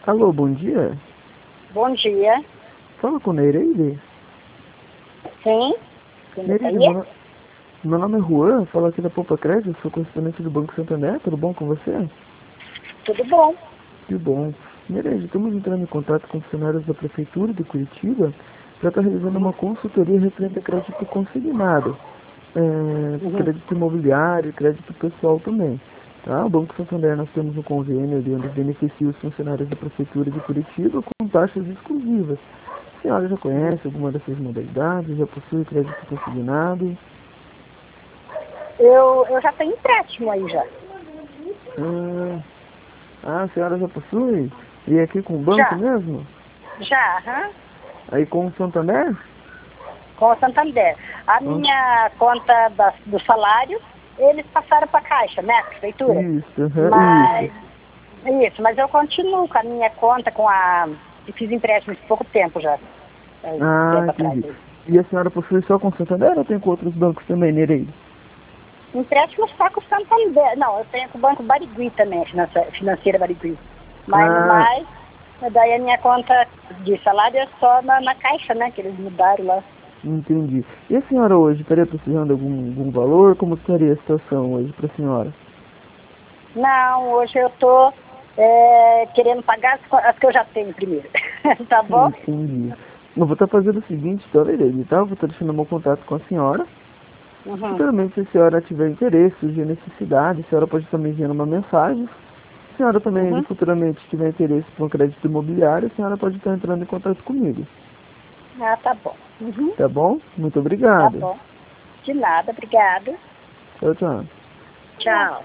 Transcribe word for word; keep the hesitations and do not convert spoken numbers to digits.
Alô, bom dia. Bom dia. Fala com Nereide. Sim? Quem tá Nereide, aí? meu, no- meu nome é Juan, falo aqui da Poupa Crédito, sou correspondente do Banco Santander, tudo bom com você? Tudo bom? Que bom. Nereide, estamos entrando em contato com funcionários da Prefeitura de Curitiba para estar realizando uma consultoria referente a crédito consignado, é, Uhum. crédito imobiliário, crédito pessoal também. Tá? O Banco Santander, nós temos um convênio ali onde beneficia os funcionários da Prefeitura de Curitiba com taxas exclusivas. A senhora já conhece alguma dessas modalidades? Já possui crédito consignado? Eu, eu já tenho empréstimo aí já. Ah, ah, a senhora já possui? E aqui com o banco Já, mesmo? já, aham. Aí com o Santander? Com o Santander. A Ah, minha conta da- do salário, eles passaram para a Caixa, né? A prefeitura. isso, aham, Mas, isso. isso, mas eu continuo com a minha conta, com a. Eu fiz empréstimo há pouco tempo já. Há um Ah, tempo atrás. entendi. Aí. E a senhora possui só com o Santander ou tem com outros bancos também, Nereide? Empréstimo só com o Santander. Não, eu tenho com o Banco Barigui também, financeira, financeira Barigui. Mas no Ah, mais, daí a minha conta de salário é só na, na Caixa, né? Que eles mudaram lá. entendi. E a senhora hoje estaria precisando de algum, algum valor? Como estaria a situação hoje para a senhora? Não, hoje eu tô é, querendo pagar as, co- as que eu já tenho primeiro. Tá bom? Entendi. Eu vou estar fazendo o seguinte, então, Nereide, tá? Eu vou estar deixando meu contato com a senhora. Uhum. Futuramente, se a senhora tiver interesse, surgir necessidade, a senhora pode também enviar uma mensagem. Se a senhora também Uhum. futuramente tiver interesse por um crédito imobiliário, a senhora pode estar entrando em contato comigo. Ah, tá bom. Uhum. Tá bom? Muito Tá obrigado. bom. De nada, obrigada. Tchau, tchau. Tchau.